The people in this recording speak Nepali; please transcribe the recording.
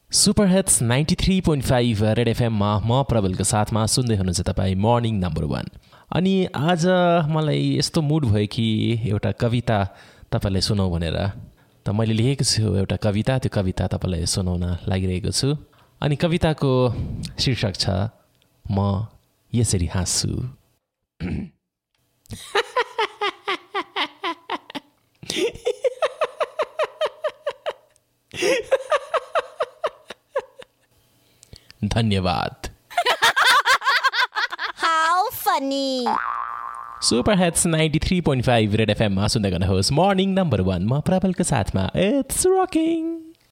सुपर हिट्स 93.5 रेड एफएममा म प्रबलको साथमा सुन्दै हुनुहुन्छ तपाईँ मर्निङ नम्बर 1। अनि आज मलाई यस्तो मुड भयो कि एउटा कविता तपाईँलाई सुनाउँ भनेर त मैले लेखेको छु एउटा कविता। त्यो कविता तपाईँलाई सुनाउन लागिरहेको छु। अनि कविताको शीर्षक छ म यसरी हाँस्छु। धन्यवाद। How funny. Super hits 93.5 red एफएममा सुन्दै गर्नुहोस् मर्निङ नम्बर 1 म प्रबलको साथमा। It's rocking.